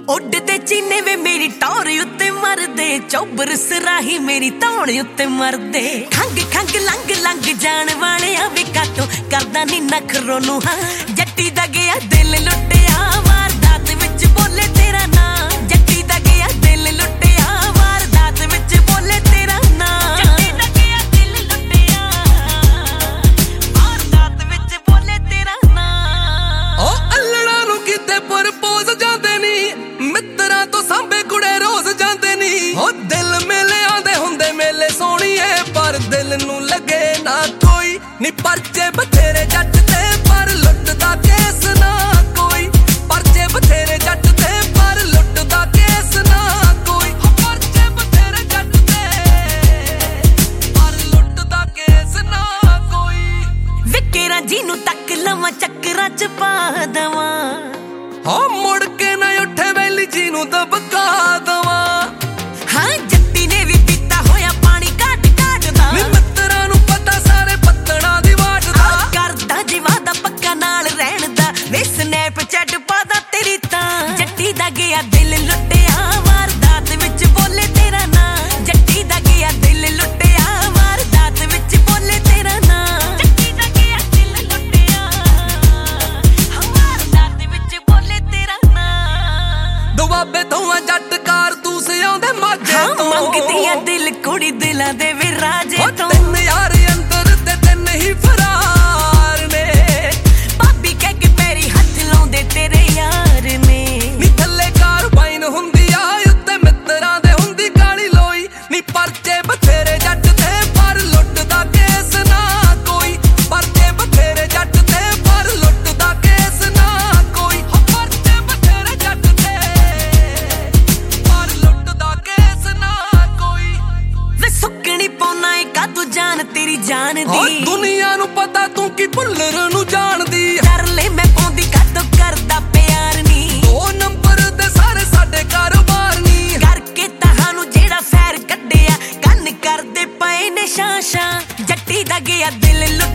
ਉੱਡਦੇ ਚੀਨੇ ਵੇ ਮੇਰੀ ਟੌਰ ਉੱਤੇ ਮਰਦੇ, ਚੌਬਰ ਸਰਾਹੀ ਮੇਰੀ ਧੌਣ ਉੱਤੇ ਮਰਦੇ। ਖੰਗ ਖੰਗ ਲੰਗ ਲੰਗ ਜਾਣ ਵਾਲਿਆ ਵੇ ਕਾਤੋਂ ਕਰਦਾ ਨੀ ਨਖਰੋਂ ਨੂੰ ਹਾਂ। ਜੱਟੀ ਦਾ ਗਿਆ ਦਿਲ ਲੁੱਟਿਆ ਵਾਰਦਾਤ ਵਿੱਚ ਬੋਲੇ ਤੇਰਾ ਨਾਂ। ਜੱਟੀ ਦਾ ਗਿਆ ਦਿਲ ਲੁੱਟਿਆ ਵਾਰਦਾਤ ਵਿੱਚ ਬੋਲੇ ਤੇਰਾ ਨਾਂ। ਜੱਟੀ ਦਾ ਗਿਆ ਦਿਲ ਲੁੱਟਿਆ ਵਾਰਦਾਤ ਵਿੱਚ ਬੋਲੇ ਤੇਰਾ ਨਾਂ। ਉਹ ਅੱਲੜਾਂ ਨੂੰ ਕਿਤੇ ਪ੍ਰਪੋਜ਼ ਜਾਂਦੇ ਨੀ, ਮਿੱਤਰਾਂ ਤੋਂ ਸਾਂਭੇ ਕੁੜੇ ਰੋਜ਼ ਜਾਂਦੇ ਨੀ। ਉਹ ਦਿਲ ਮੇਲੇ ਆਉਂਦੇ ਹੁੰਦੇ ਮੇਲੇ ਸੋਹਣੀਏ, ਪਰ ਦਿਲ ਨੂੰ ਲੱਗੇ ਨਾ ਕੋਈ ਨੀ। ਪਰਚੇ ਬਥੇਰੇ ਜੱਟ ਤੇ ਪਰ ਲੁੱਟਦਾ ਕੇਸ ਨਾ ਕੋਈ। ਪਰਚੇ ਬਥੇਰੇ ਜੱਟ ਤੇ ਪਰ ਲੁੱਟਦਾ ਕੇਸ ਨਾ ਕੋਈ। ਪਰਚੇ ਬਥੇਰੇ ਜੱਟ ਤੇ ਪਰ ਲੁੱਟਦਾ ਕੇਸ ਨਾ ਕੋਈ। ਵਿਕੇਰਾ ਜੀ ਨੂੰ ਤੱਕ ਲਵਾਂ ਚੱਕਰਾਂ ਚ ਪਾ ਦਵਾਂ। ਹਾਂ ਮੁੜ ਕੇ ਨਾ ਉੱਠੇ ਵੈਲੀ ਜੀ ਨੂੰ ਦਬਕਾ ਦਵਾਂ। ਹਾਂ ਜੱਟੀ ਨੇ ਵੀ ਪੀਤਾ ਹੋਇਆ ਪਾਣੀ ਘਾਟ ਘਾਟ ਦਾ। ਮਿੱਤਰਾਂ ਨੂੰ ਪਤਾ ਸਾਰੇ ਪੱਤਣਾ ਦੀ ਵਾਟ ਦਾ। ਕਰਦਾ ਜਿਵਾ ਦਾ ਪੱਕਾ ਨਾਲ ਰਹਿਣ ਦਾ, ਵੇ ਸਨੈਪਚੈਟ ਪਾਦਾ ਤੇਰੀ ਤਾਂ। ਜੱਟੀ ਦਾ ਗਿਆ ਦਿਲ ਲੁੱਟਿਆ ਵਾਰਦਾਤ ਵਿੱਚ ਬੋਲੇ ਤੇਰਾ ਨਾਂ। ਜੱਟੀ ਦਾ ਗਿਆ ਦਿਲ ਲੁੱਟਿਆ ਵਾਰਦਾਤ ਵਿੱਚ ਬੋਲੇ ਤੇਰਾ ਨਾਂ। ਜੱਟੀ ਦਾ ਗਿਆ ਦਿਲ ਲੁੱਟਿਆ ਵਾਰਦਾਤ ਵਿੱਚ ਬੋਲੇ ਤੇਰਾ ਨਾਂ। ਦੁਆਬੇ ਤੋਂ ਆ ਜੱਟ ਕਾਰਤੂਸ ਆਉਂਦੇ ਮਾਝੇ ਤੋਂ। ਮੰਗਦੀਆਂ ਦਿਲ ਕੁੜੀ ਦਿਲਾਂ ਦੇ ਵੀ ਰਾਜੇ ਤੋਂ। ਤਿੰਨ ਯਾਰ ਅੰਦਰ ਤੇ ਤਿੰਨ ਹੀ ਫਰਾਰ ਨੇ। ਭਾਬੀ ਕਹਿ ਕੇ ਪੈਰੀ ਹੱਥ ਲਾਉਂਦੇ ਤੇਰੇ ਯਾਰ ਨੇ। ਨੀ ਥੱਲੇ ਕਾਰਬਾਈਨ ਹੁੰਦੀ ਆ, ਉੱਤੇ ਮਿੱਤਰਾਂ ਦੇ ਹੁੰਦੀ ਕਾਲੀ ਲੋਈ। ਨੀ ਪਰਚੇ ਬਥੇਰੇ ਜੱਟ ਤੇ ਪਰ ਲੁੱਟਦਾ ਕੇਸ ਨਾ ਕੋਈ। ਪਰਚੇ ਬਥੇਰੇ ਜੱਟ ਤੇ ਪਰ ਲੁੱਟਦਾ ਕੇਸ ਨਾ ਕੋਈ। ਪਰਚੇ ਬਥੇਰੇ ਜੱਟ ਤੇ ਪਰ ਲੁੱਟਦਾ ਕੇਸ ਨਾ ਕੋਈ। ਵੇ ਸੁੱਕਣੀ ਪਾਉਣਾ ਏ ਕਾਤੋਂ ਜਾਨ ਤੇਰੀ ਜਾਨ ਓ ਦੀ। ਦੁਨੀਆ ਨੂੰ ਪਤਾ ਤੂੰ ਕੀ ਭੁੱਲਰ ਨੂੰ ਜਾਣਦੀ। ਕਰ ਲੈ ਮੈਂ ਪਾਉਂਦੀ ਕਾਤੋਂ ਕਰਦਾ ਪਿਆਰ ਨੀ। ਉਹ ਨੰਬਰ ਦੇ ਸਾਰੇ ਸਾਡੇ ਕਾਰੋਬਾਰ ਨੀ। ਕਰਕੇ ਤੁਹਾਨੂੰ ਜਿਹੜਾ ਫੈਰ ਕੱਢਿਆ ਕੰਨ ਕਰਦੇ ਪਏ ਨੇ ਸ਼ਾਸ਼ਾਂ। ਜੱਟੀ ਦਾ ਗਿਆ ਦਿਲ ਲੁੱਟ